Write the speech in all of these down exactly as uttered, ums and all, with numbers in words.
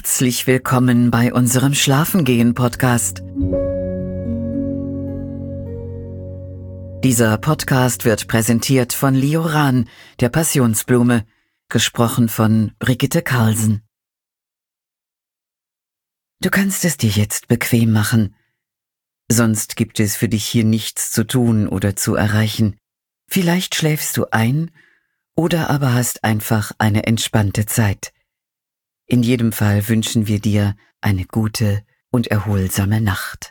Herzlich willkommen bei unserem Schlafengehen-Podcast. Dieser Podcast wird präsentiert von Lioran, der Passionsblume, gesprochen von Brigitte Carlsen. Du kannst es dir jetzt bequem machen. Sonst gibt es für dich hier nichts zu tun oder zu erreichen. Vielleicht schläfst du ein oder aber hast einfach eine entspannte Zeit. In jedem Fall wünschen wir dir eine gute und erholsame Nacht.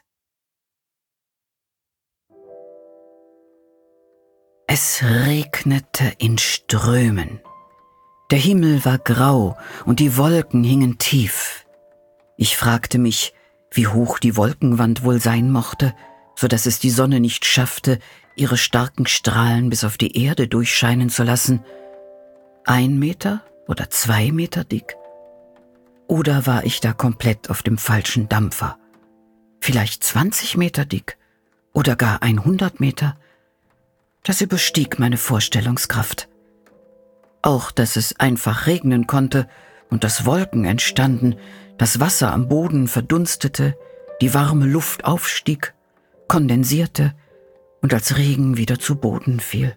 Es regnete in Strömen. Der Himmel war grau und die Wolken hingen tief. Ich fragte mich, wie hoch die Wolkenwand wohl sein mochte, so dass es die Sonne nicht schaffte, ihre starken Strahlen bis auf die Erde durchscheinen zu lassen. Ein Meter oder zwei Meter dick? Oder war ich da komplett auf dem falschen Dampfer? Vielleicht zwanzig Meter dick oder gar hundert Meter? Das überstieg meine Vorstellungskraft. Auch, dass es einfach regnen konnte und dass Wolken entstanden, das Wasser am Boden verdunstete, die warme Luft aufstieg, kondensierte und als Regen wieder zu Boden fiel.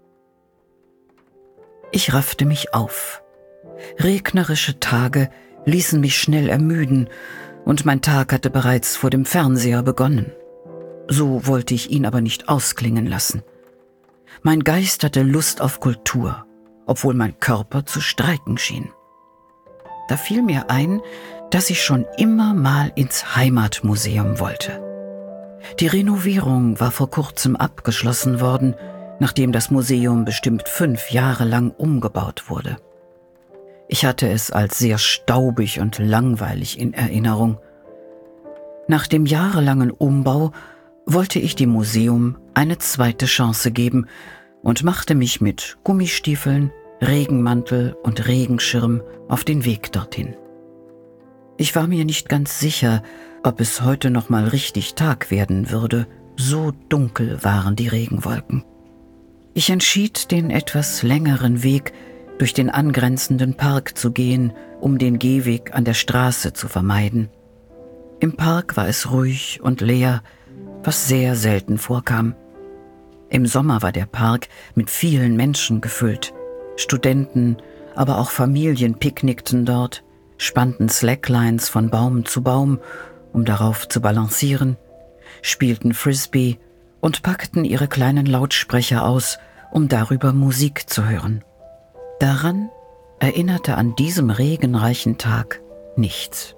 Ich raffte mich auf. Regnerische Tage ließen mich schnell ermüden, und mein Tag hatte bereits vor dem Fernseher begonnen. So wollte ich ihn aber nicht ausklingen lassen. Mein Geist hatte Lust auf Kultur, obwohl mein Körper zu streiken schien. Da fiel mir ein, dass ich schon immer mal ins Heimatmuseum wollte. Die Renovierung war vor kurzem abgeschlossen worden, nachdem das Museum bestimmt fünf Jahre lang umgebaut wurde. Ich hatte es als sehr staubig und langweilig in Erinnerung. Nach dem jahrelangen Umbau wollte ich dem Museum eine zweite Chance geben und machte mich mit Gummistiefeln, Regenmantel und Regenschirm auf den Weg dorthin. Ich war mir nicht ganz sicher, ob es heute noch mal richtig Tag werden würde, so dunkel waren die Regenwolken. Ich entschied, den etwas längeren Weg durch den angrenzenden Park zu gehen, um den Gehweg an der Straße zu vermeiden. Im Park war es ruhig und leer, was sehr selten vorkam. Im Sommer war der Park mit vielen Menschen gefüllt. Studenten, aber auch Familien picknickten dort, spannten Slacklines von Baum zu Baum, um darauf zu balancieren, spielten Frisbee und packten ihre kleinen Lautsprecher aus, um darüber Musik zu hören. Daran erinnerte an diesem regenreichen Tag nichts.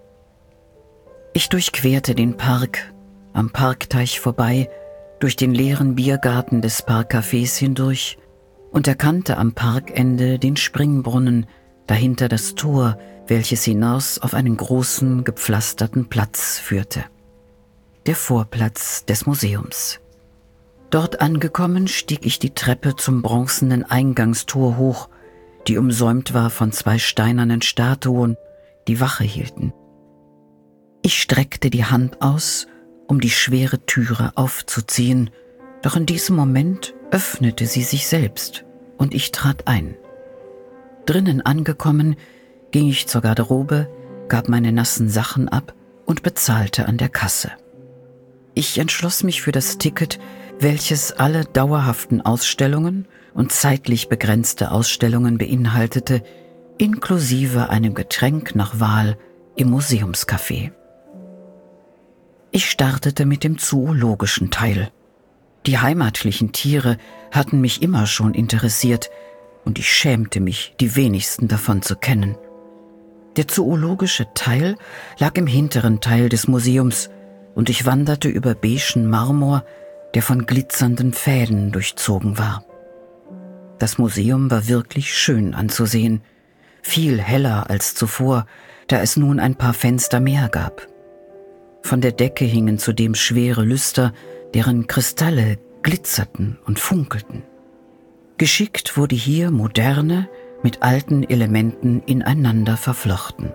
Ich durchquerte den Park, am Parkteich vorbei, durch den leeren Biergarten des Parkcafés hindurch und erkannte am Parkende den Springbrunnen, dahinter das Tor, welches hinaus auf einen großen, gepflasterten Platz führte. Der Vorplatz des Museums. Dort angekommen stieg ich die Treppe zum bronzenen Eingangstor hoch, die umsäumt war von zwei steinernen Statuen, die Wache hielten. Ich streckte die Hand aus, um die schwere Türe aufzuziehen, doch in diesem Moment öffnete sie sich selbst und ich trat ein. Drinnen angekommen, ging ich zur Garderobe, gab meine nassen Sachen ab und bezahlte an der Kasse. Ich entschloss mich für das Ticket, welches alle dauerhaften Ausstellungen und zeitlich begrenzte Ausstellungen beinhaltete, inklusive einem Getränk nach Wahl im Museumscafé. Ich startete mit dem zoologischen Teil. Die heimatlichen Tiere hatten mich immer schon interessiert und ich schämte mich, die wenigsten davon zu kennen. Der zoologische Teil lag im hinteren Teil des Museums und ich wanderte über beigen Marmor, der von glitzernden Fäden durchzogen war. Das Museum war wirklich schön anzusehen, viel heller als zuvor, da es nun ein paar Fenster mehr gab. Von der Decke hingen zudem schwere Lüster, deren Kristalle glitzerten und funkelten. Geschickt wurde hier moderne mit alten Elementen ineinander verflochten.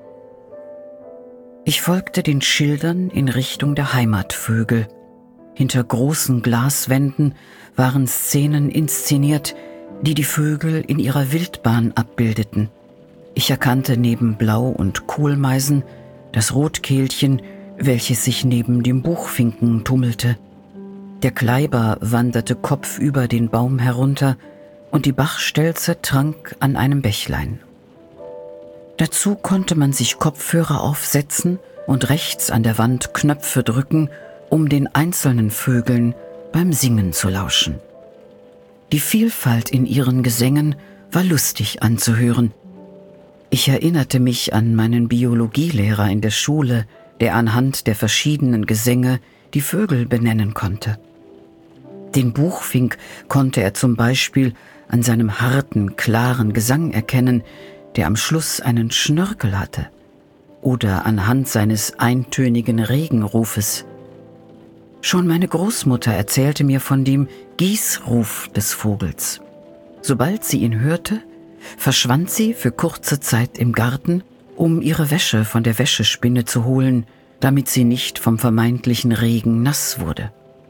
Ich folgte den Schildern in Richtung der Heimatvögel. Hinter großen Glaswänden waren Szenen inszeniert, die die Vögel in ihrer Wildbahn abbildeten. Ich erkannte neben Blau- und Kohlmeisen das Rotkehlchen, welches sich neben dem Buchfinken tummelte. Der Kleiber wanderte kopfüber den Baum herunter und die Bachstelze trank an einem Bächlein. Dazu konnte man sich Kopfhörer aufsetzen und rechts an der Wand Knöpfe drücken, um den einzelnen Vögeln beim Singen zu lauschen. Die Vielfalt in ihren Gesängen war lustig anzuhören. Ich erinnerte mich an meinen Biologielehrer in der Schule, der anhand der verschiedenen Gesänge die Vögel benennen konnte. Den Buchfink konnte er zum Beispiel an seinem harten, klaren Gesang erkennen, der am Schluss einen Schnörkel hatte, oder anhand seines eintönigen Regenrufes. Schon meine Großmutter erzählte mir von dem Gießruf des Vogels. Sobald sie ihn hörte, verschwand sie für kurze Zeit im Garten, um ihre Wäsche von der Wäschespinne zu holen, damit sie nicht vom vermeintlichen Regen nass wurde.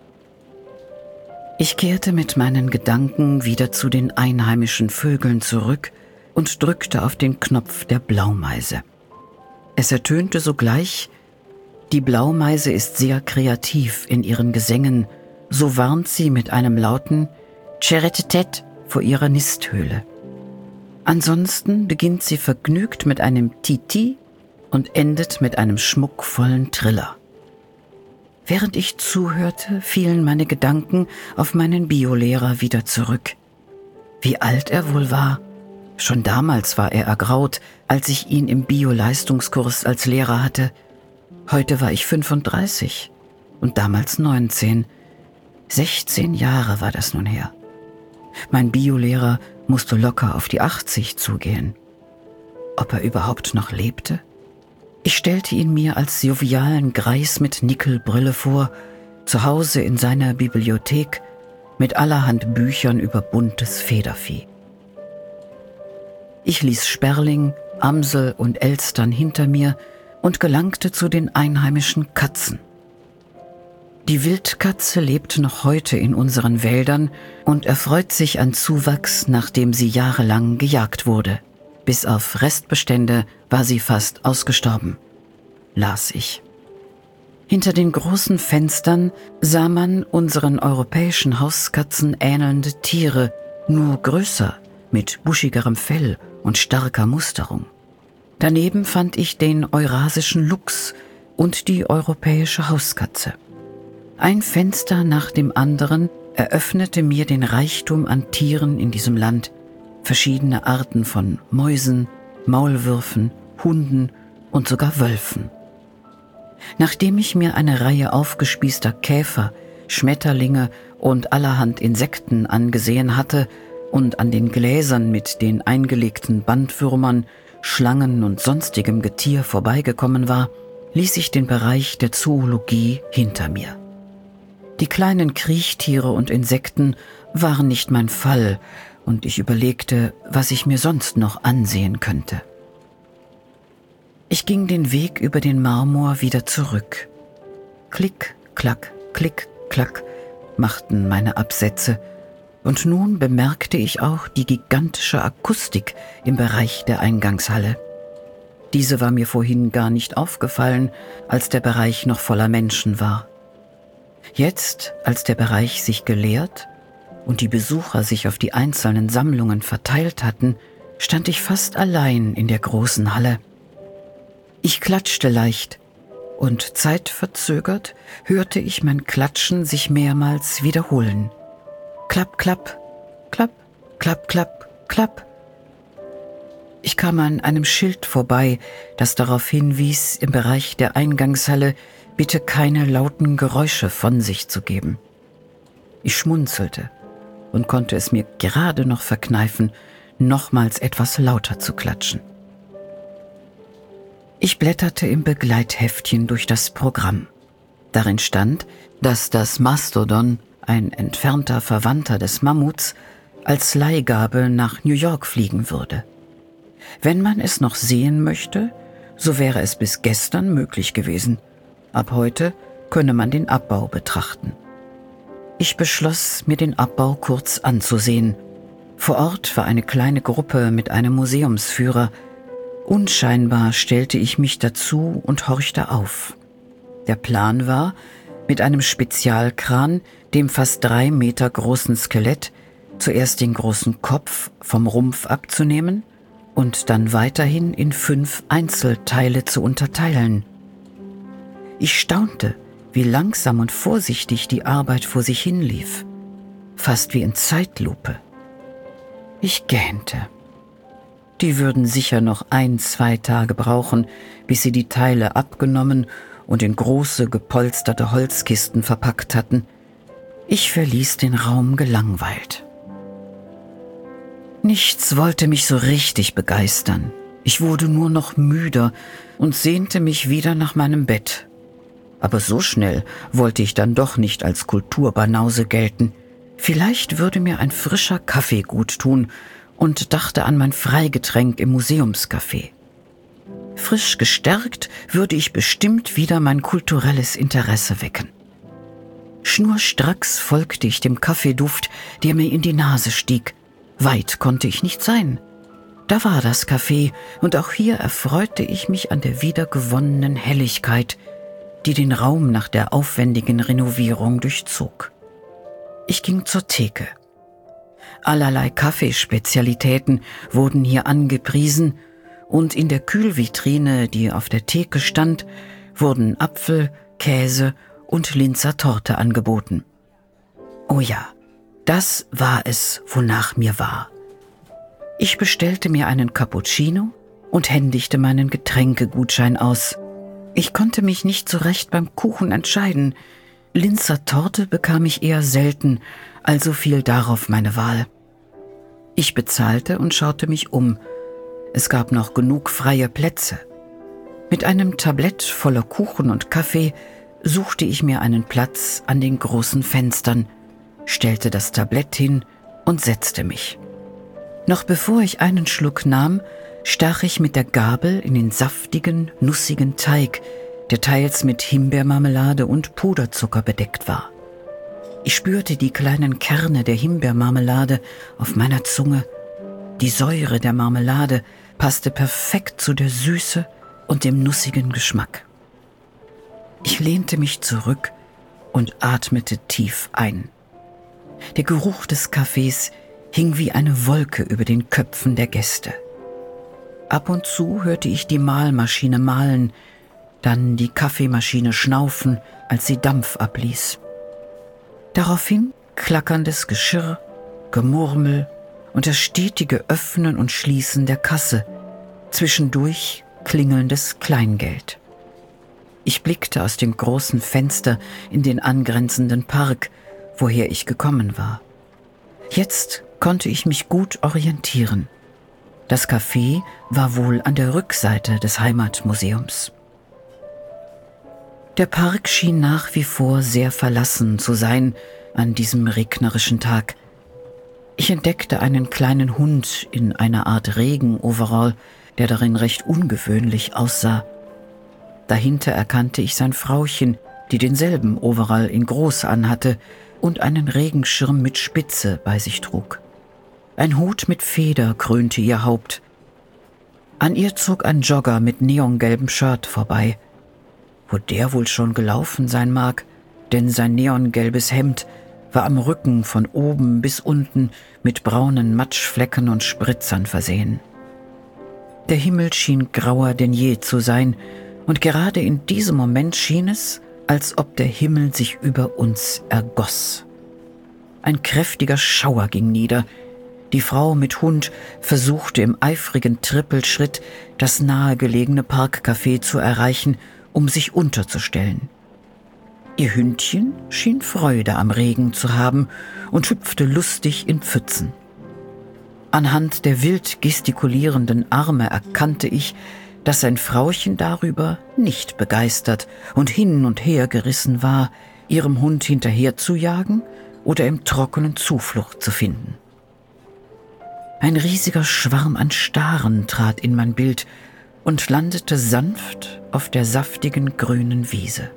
Ich kehrte mit meinen Gedanken wieder zu den einheimischen Vögeln zurück und drückte auf den Knopf der Blaumeise. Es ertönte sogleich: Die Blaumeise ist sehr kreativ in ihren Gesängen, so warnt sie mit einem lauten Tscheretetet vor ihrer Nisthöhle. Ansonsten beginnt sie vergnügt mit einem Titi und endet mit einem schmuckvollen Triller. Während ich zuhörte, fielen meine Gedanken auf meinen Biolehrer wieder zurück. Wie alt er wohl war? Schon damals war er ergraut, als ich ihn im Bio-Leistungskurs als Lehrer hatte. Heute war ich fünfunddreißig und damals neunzehn. sechzehn Jahre war das nun her. Mein Biolehrer musste locker auf die achtzig zugehen. Ob er überhaupt noch lebte? Ich stellte ihn mir als jovialen Greis mit Nickelbrille vor, zu Hause in seiner Bibliothek, mit allerhand Büchern über buntes Federvieh. Ich ließ Sperling, Amsel und Elstern hinter mir und gelangte zu den einheimischen Katzen. Die Wildkatze lebt noch heute in unseren Wäldern und erfreut sich an Zuwachs, nachdem sie jahrelang gejagt wurde. Bis auf Restbestände war sie fast ausgestorben, las ich. Hinter den großen Fenstern sah man unseren europäischen Hauskatzen ähnelnde Tiere, nur größer, mit buschigerem Fell und starker Musterung. Daneben fand ich den eurasischen Luchs und die europäische Hauskatze. Ein Fenster nach dem anderen eröffnete mir den Reichtum an Tieren in diesem Land, verschiedene Arten von Mäusen, Maulwürfen, Hunden und sogar Wölfen. Nachdem ich mir eine Reihe aufgespießter Käfer, Schmetterlinge und allerhand Insekten angesehen hatte und an den Gläsern mit den eingelegten Bandwürmern, Schlangen und sonstigem Getier vorbeigekommen war, ließ ich den Bereich der Zoologie hinter mir. Die kleinen Kriechtiere und Insekten waren nicht mein Fall, und ich überlegte, was ich mir sonst noch ansehen könnte. Ich ging den Weg über den Marmor wieder zurück. Klick, klack, klick, klack machten meine Absätze, und nun bemerkte ich auch die gigantische Akustik im Bereich der Eingangshalle. Diese war mir vorhin gar nicht aufgefallen, als der Bereich noch voller Menschen war. Jetzt, als der Bereich sich geleert und die Besucher sich auf die einzelnen Sammlungen verteilt hatten, stand ich fast allein in der großen Halle. Ich klatschte leicht, und zeitverzögert hörte ich mein Klatschen sich mehrmals wiederholen. Klapp, klapp, klapp, klapp, klapp, klapp. Ich kam an einem Schild vorbei, das darauf hinwies, im Bereich der Eingangshalle bitte keine lauten Geräusche von sich zu geben. Ich schmunzelte und konnte es mir gerade noch verkneifen, nochmals etwas lauter zu klatschen. Ich blätterte im Begleitheftchen durch das Programm. Darin stand, dass das Mastodon, ein entfernter Verwandter des Mammuts, als Leihgabe nach New York fliegen würde. Wenn man es noch sehen möchte, so wäre es bis gestern möglich gewesen. Ab heute könne man den Abbau betrachten. Ich beschloss, mir den Abbau kurz anzusehen. Vor Ort war eine kleine Gruppe mit einem Museumsführer. Unscheinbar stellte ich mich dazu und horchte auf. Der Plan war, mit einem Spezialkran, dem fast drei Meter großen Skelett, zuerst den großen Kopf vom Rumpf abzunehmen und dann weiterhin in fünf Einzelteile zu unterteilen. Ich staunte, wie langsam und vorsichtig die Arbeit vor sich hinlief, fast wie in Zeitlupe. Ich gähnte. Die würden sicher noch ein, zwei Tage brauchen, bis sie die Teile abgenommen und in große, gepolsterte Holzkisten verpackt hatten. Ich verließ den Raum gelangweilt. Nichts wollte mich so richtig begeistern. Ich wurde nur noch müder und sehnte mich wieder nach meinem Bett. Aber so schnell wollte ich dann doch nicht als Kulturbanause gelten. Vielleicht würde mir ein frischer Kaffee gut tun und dachte an mein Freigetränk im Museumscafé. Frisch gestärkt würde ich bestimmt wieder mein kulturelles Interesse wecken. Schnurstracks folgte ich dem Kaffeeduft, der mir in die Nase stieg. Weit konnte ich nicht sein. Da war das Café, und auch hier erfreute ich mich an der wiedergewonnenen Helligkeit, die den Raum nach der aufwendigen Renovierung durchzog. Ich ging zur Theke. Allerlei Kaffeespezialitäten wurden hier angepriesen, und in der Kühlvitrine, die auf der Theke stand, wurden Apfel, Käse und Linzer Torte angeboten. Oh ja, das war es, wonach mir war. Ich bestellte mir einen Cappuccino und händigte meinen Getränkegutschein aus. Ich konnte mich nicht so recht beim Kuchen entscheiden. Linzer Torte bekam ich eher selten, also fiel darauf meine Wahl. Ich bezahlte und schaute mich um. Es gab noch genug freie Plätze. Mit einem Tablett voller Kuchen und Kaffee suchte ich mir einen Platz an den großen Fenstern, stellte das Tablett hin und setzte mich. Noch bevor ich einen Schluck nahm, stach ich mit der Gabel in den saftigen, nussigen Teig, der teils mit Himbeermarmelade und Puderzucker bedeckt war. Ich spürte die kleinen Kerne der Himbeermarmelade auf meiner Zunge. Die Säure der Marmelade passte perfekt zu der Süße und dem nussigen Geschmack. Ich lehnte mich zurück und atmete tief ein. Der Geruch des Kaffees hing wie eine Wolke über den Köpfen der Gäste. Ab und zu hörte ich die Mahlmaschine mahlen, dann die Kaffeemaschine schnaufen, als sie Dampf abließ. Daraufhin klackerndes Geschirr, Gemurmel und das stetige Öffnen und Schließen der Kasse, zwischendurch klingelndes Kleingeld. Ich blickte aus dem großen Fenster in den angrenzenden Park, woher ich gekommen war. Jetzt konnte ich mich gut orientieren. Das Café war wohl an der Rückseite des Heimatmuseums. Der Park schien nach wie vor sehr verlassen zu sein an diesem regnerischen Tag. Ich entdeckte einen kleinen Hund in einer Art Regenoverall, der darin recht ungewöhnlich aussah. Dahinter erkannte ich sein Frauchen, die denselben Overall in groß anhatte und einen Regenschirm mit Spitze bei sich trug. Ein Hut mit Feder krönte ihr Haupt. An ihr zog ein Jogger mit neongelbem Shirt vorbei. Wo der wohl schon gelaufen sein mag, denn sein neongelbes Hemd war am Rücken von oben bis unten mit braunen Matschflecken und Spritzern versehen. Der Himmel schien grauer denn je zu sein, und gerade in diesem Moment schien es, als ob der Himmel sich über uns ergoss. Ein kräftiger Schauer ging nieder. Die Frau mit Hund versuchte im eifrigen Trippelschritt, das nahegelegene Parkcafé zu erreichen, um sich unterzustellen. Ihr Hündchen schien Freude am Regen zu haben und hüpfte lustig in Pfützen. Anhand der wild gestikulierenden Arme erkannte ich, dass sein Frauchen darüber nicht begeistert und hin und her gerissen war, ihrem Hund hinterher zu jagen oder im Trockenen Zuflucht zu finden. Ein riesiger Schwarm an Staren trat in mein Bild und landete sanft auf der saftigen grünen Wiese.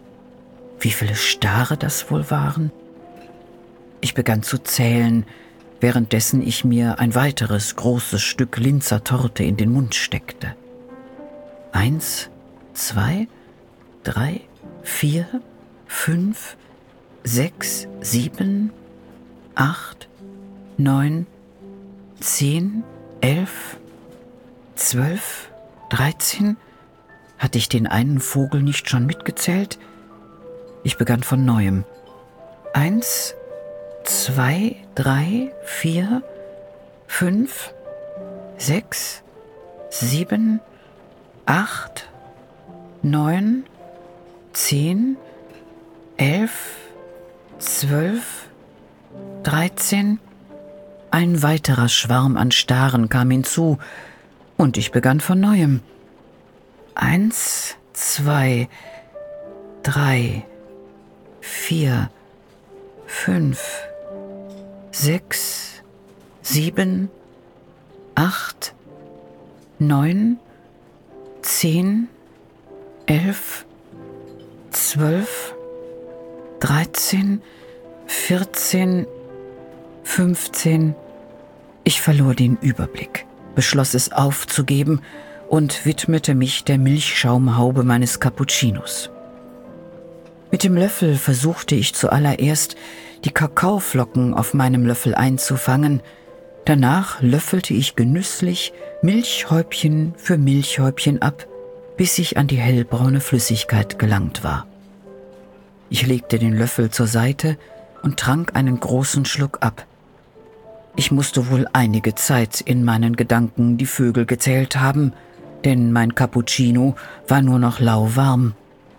Wie viele Stare das wohl waren? Ich begann zu zählen, währenddessen ich mir ein weiteres großes Stück Linzer Torte in den Mund steckte. Eins, zwei, drei, vier, fünf, sechs, sieben, acht, neun, zehn, elf, zwölf, dreizehn. Hatte ich den einen Vogel nicht schon mitgezählt? Ich begann von neuem. Eins, zwei, drei, vier, fünf, sechs, sieben, acht, neun, zehn, elf, zwölf, dreizehn. Ein weiterer Schwarm an Staren kam hinzu, und ich begann von neuem. Eins, zwei, drei, vier, fünf, sechs, sieben, acht, neun, zehn, elf, zwölf, dreizehn, vierzehn, fünfzehn. Ich verlor den Überblick, beschloss es aufzugeben und widmete mich der Milchschaumhaube meines Cappuccinos. Mit dem Löffel versuchte ich zuallererst, die Kakaoflocken auf meinem Löffel einzufangen. Danach löffelte ich genüsslich Milchhäubchen für Milchhäubchen ab, bis ich an die hellbraune Flüssigkeit gelangt war. Ich legte den Löffel zur Seite und trank einen großen Schluck ab. Ich musste wohl einige Zeit in meinen Gedanken die Vögel gezählt haben, denn mein Cappuccino war nur noch lauwarm.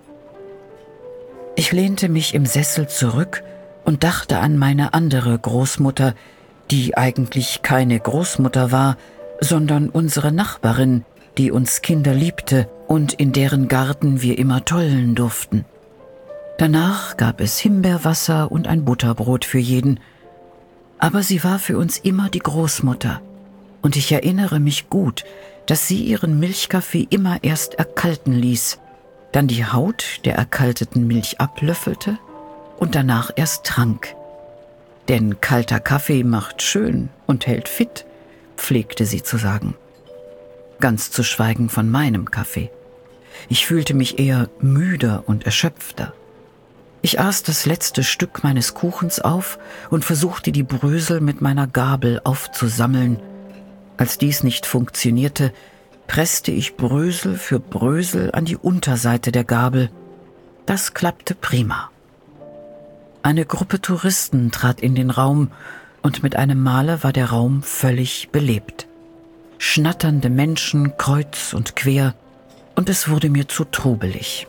Ich lehnte mich im Sessel zurück und dachte an meine andere Großmutter, die eigentlich keine Großmutter war, sondern unsere Nachbarin, die uns Kinder liebte und in deren Garten wir immer tollen durften. Danach gab es Himbeerwasser und ein Butterbrot für jeden, aber sie war für uns immer die Großmutter, und ich erinnere mich gut, dass sie ihren Milchkaffee immer erst erkalten ließ, dann die Haut der erkalteten Milch ablöffelte und danach erst trank. Denn kalter Kaffee macht schön und hält fit, pflegte sie zu sagen. Ganz zu schweigen von meinem Kaffee. Ich fühlte mich eher müder und erschöpfter. Ich aß das letzte Stück meines Kuchens auf und versuchte, die Brösel mit meiner Gabel aufzusammeln. Als dies nicht funktionierte, presste ich Brösel für Brösel an die Unterseite der Gabel. Das klappte prima. Eine Gruppe Touristen trat in den Raum, und mit einem Male war der Raum völlig belebt. Schnatternde Menschen kreuz und quer, und es wurde mir zu trubelig.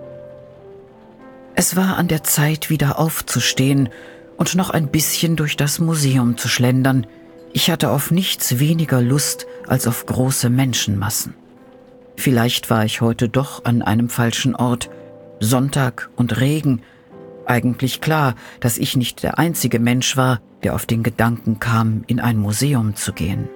Es war an der Zeit, wieder aufzustehen und noch ein bisschen durch das Museum zu schlendern. Ich hatte auf nichts weniger Lust als auf große Menschenmassen. Vielleicht war ich heute doch an einem falschen Ort. Sonntag und Regen. Eigentlich klar, dass ich nicht der einzige Mensch war, der auf den Gedanken kam, in ein Museum zu gehen.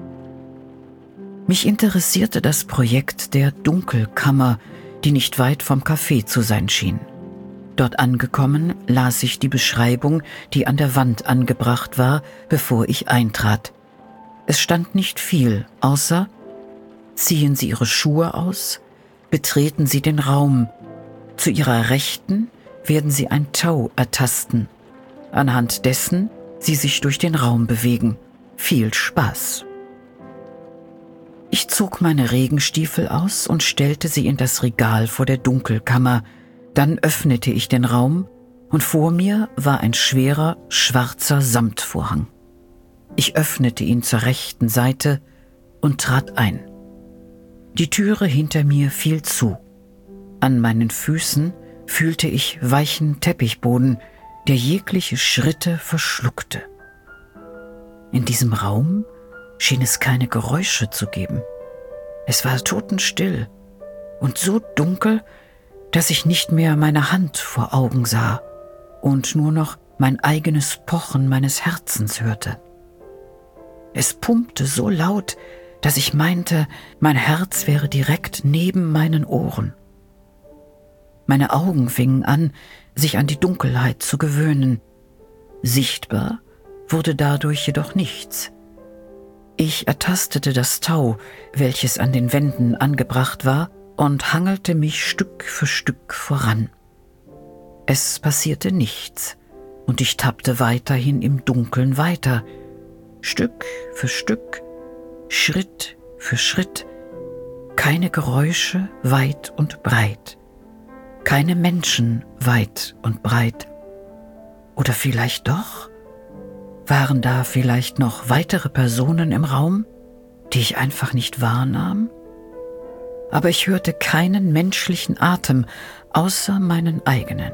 Mich interessierte das Projekt der Dunkelkammer, die nicht weit vom Café zu sein schien. Dort angekommen, las ich die Beschreibung, die an der Wand angebracht war, bevor ich eintrat. Es stand nicht viel, außer: Ziehen Sie Ihre Schuhe aus, betreten Sie den Raum. Zu Ihrer Rechten werden Sie ein Tau ertasten, anhand dessen Sie sich durch den Raum bewegen. Viel Spaß! Ich zog meine Regenstiefel aus und stellte sie in das Regal vor der Dunkelkammer. Dann öffnete ich den Raum, und vor mir war ein schwerer, schwarzer Samtvorhang. Ich öffnete ihn zur rechten Seite und trat ein. Die Türe hinter mir fiel zu. An meinen Füßen fühlte ich weichen Teppichboden, der jegliche Schritte verschluckte. In diesem Raum schien es keine Geräusche zu geben. Es war totenstill und so dunkel, dass ich nicht mehr meine Hand vor Augen sah und nur noch mein eigenes Pochen meines Herzens hörte. Es pumpte so laut, dass ich meinte, mein Herz wäre direkt neben meinen Ohren. Meine Augen fingen an, sich an die Dunkelheit zu gewöhnen. Sichtbar wurde dadurch jedoch nichts. Ich ertastete das Tau, welches an den Wänden angebracht war, und hangelte mich Stück für Stück voran. Es passierte nichts, und ich tappte weiterhin im Dunkeln weiter, Stück für Stück, Schritt für Schritt, keine Geräusche weit und breit, keine Menschen weit und breit. Oder vielleicht doch? Waren da vielleicht noch weitere Personen im Raum, die ich einfach nicht wahrnahm? Aber ich hörte keinen menschlichen Atem außer meinen eigenen.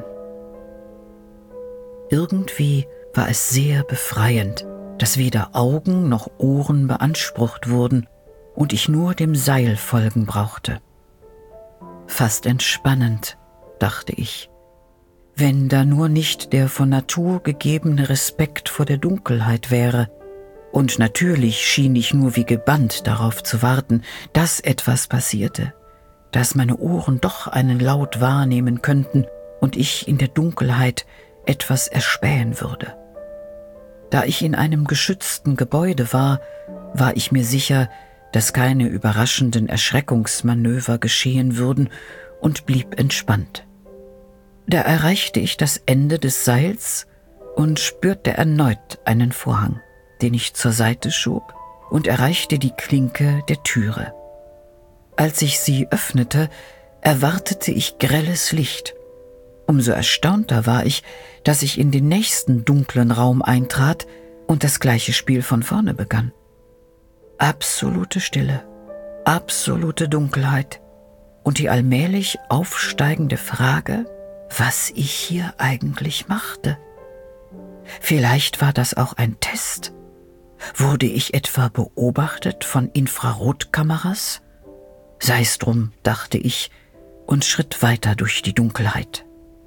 Irgendwie war es sehr befreiend, dass weder Augen noch Ohren beansprucht wurden und ich nur dem Seil folgen brauchte. Fast entspannend, dachte ich, wenn da nur nicht der von Natur gegebene Respekt vor der Dunkelheit wäre. Und natürlich schien ich nur wie gebannt darauf zu warten, dass etwas passierte, dass meine Ohren doch einen Laut wahrnehmen könnten und ich in der Dunkelheit etwas erspähen würde. Da ich in einem geschützten Gebäude war, war ich mir sicher, dass keine überraschenden Erschreckungsmanöver geschehen würden und blieb entspannt. Da erreichte ich das Ende des Seils und spürte erneut einen Vorhang, den ich zur Seite schob, und erreichte die Klinke der Türe. Als ich sie öffnete, erwartete ich grelles Licht. Umso erstaunter war ich, dass ich in den nächsten dunklen Raum eintrat und das gleiche Spiel von vorne begann. Absolute Stille, absolute Dunkelheit und die allmählich aufsteigende Frage, was ich hier eigentlich machte. Vielleicht war das auch ein Test. Wurde ich etwa beobachtet von Infrarotkameras? Sei es drum, dachte ich, und schritt weiter durch die Dunkelheit.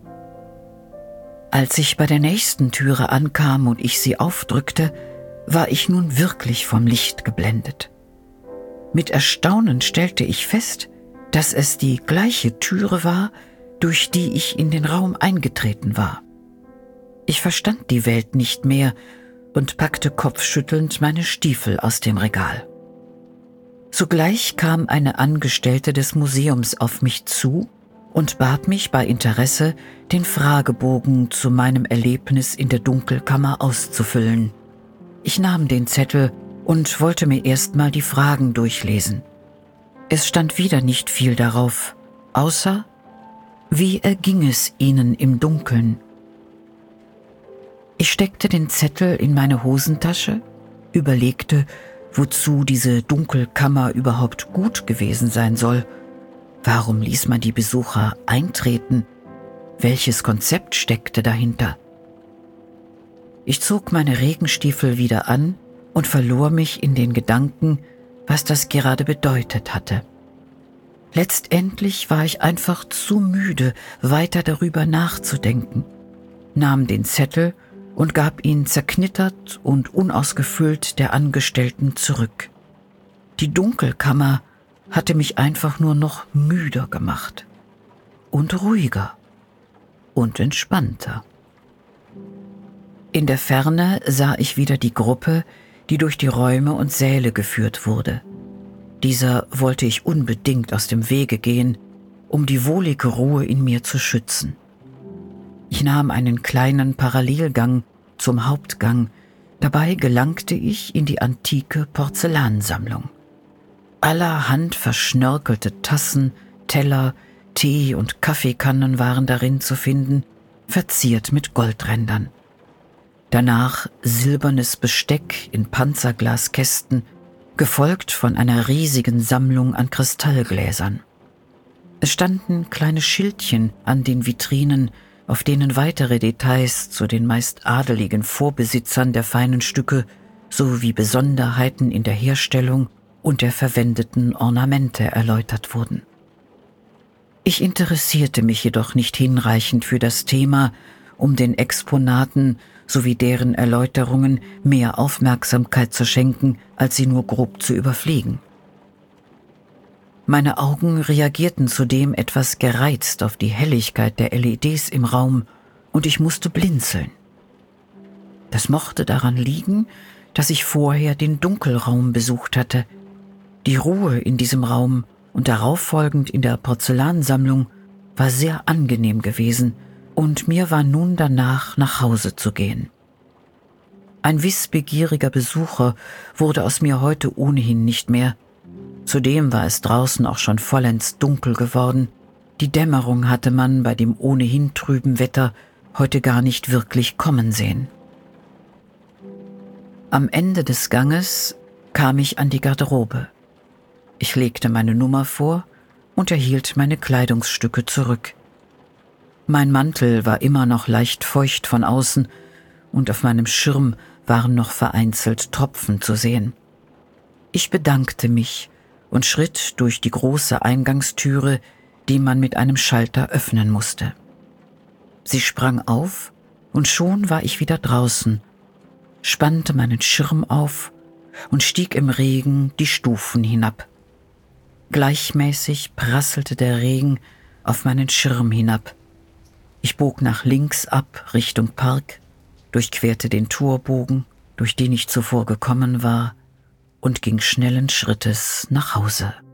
Als ich bei der nächsten Türe ankam und ich sie aufdrückte, war ich nun wirklich vom Licht geblendet. Mit Erstaunen stellte ich fest, dass es die gleiche Türe war, durch die ich in den Raum eingetreten war. Ich verstand die Welt nicht mehr und packte kopfschüttelnd meine Stiefel aus dem Regal. Sogleich kam eine Angestellte des Museums auf mich zu und bat mich bei Interesse, den Fragebogen zu meinem Erlebnis in der Dunkelkammer auszufüllen. Ich nahm den Zettel und wollte mir erstmal die Fragen durchlesen. Es stand wieder nicht viel darauf, außer: Wie erging es Ihnen im Dunkeln? Ich steckte den Zettel in meine Hosentasche, überlegte, wozu diese Dunkelkammer überhaupt gut gewesen sein soll. Warum ließ man die Besucher eintreten? Welches Konzept steckte dahinter? Ich zog meine Regenstiefel wieder an und verlor mich in den Gedanken, was das gerade bedeutet hatte. Letztendlich war ich einfach zu müde, weiter darüber nachzudenken, nahm den Zettel und gab ihn zerknittert und unausgefüllt der Angestellten zurück. Die Dunkelkammer hatte mich einfach nur noch müder gemacht und ruhiger und entspannter. In der Ferne sah ich wieder die Gruppe, die durch die Räume und Säle geführt wurde. Dieser wollte ich unbedingt aus dem Wege gehen, um die wohlige Ruhe in mir zu schützen. Ich nahm einen kleinen Parallelgang zum Hauptgang, dabei gelangte ich in die antike Porzellansammlung. Allerhand verschnörkelte Tassen, Teller, Tee- und Kaffeekannen waren darin zu finden, verziert mit Goldrändern. Danach silbernes Besteck in Panzerglaskästen, gefolgt von einer riesigen Sammlung an Kristallgläsern. Es standen kleine Schildchen an den Vitrinen, auf denen weitere Details zu den meist adeligen Vorbesitzern der feinen Stücke sowie Besonderheiten in der Herstellung und der verwendeten Ornamente erläutert wurden. Ich interessierte mich jedoch nicht hinreichend für das Thema, um den Exponaten sowie deren Erläuterungen mehr Aufmerksamkeit zu schenken, als sie nur grob zu überfliegen. Meine Augen reagierten zudem etwas gereizt auf die Helligkeit der L E Ds im Raum und ich musste blinzeln. Das mochte daran liegen, dass ich vorher den Dunkelraum besucht hatte. Die Ruhe in diesem Raum und darauf folgend in der Porzellansammlung war sehr angenehm gewesen, und mir war nun danach, nach Hause zu gehen. Ein wissbegieriger Besucher wurde aus mir heute ohnehin nicht mehr. Zudem war es draußen auch schon vollends dunkel geworden. Die Dämmerung hatte man bei dem ohnehin trüben Wetter heute gar nicht wirklich kommen sehen. Am Ende des Ganges kam ich an die Garderobe. Ich legte meine Nummer vor und erhielt meine Kleidungsstücke zurück. Mein Mantel war immer noch leicht feucht von außen und auf meinem Schirm waren noch vereinzelt Tropfen zu sehen. Ich bedankte mich und schritt durch die große Eingangstüre, die man mit einem Schalter öffnen musste. Sie sprang auf und schon war ich wieder draußen, spannte meinen Schirm auf und stieg im Regen die Stufen hinab. Gleichmäßig prasselte der Regen auf meinen Schirm hinab. Ich bog nach links ab Richtung Park, durchquerte den Torbogen, durch den ich zuvor gekommen war, und ging schnellen Schrittes nach Hause.